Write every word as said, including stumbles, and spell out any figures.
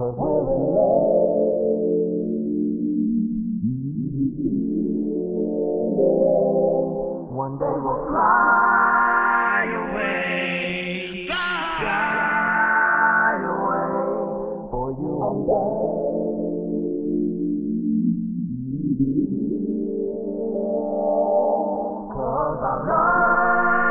'cause we're in love. One day we'll fly away, fly away. For you I'm down. 'Cause I love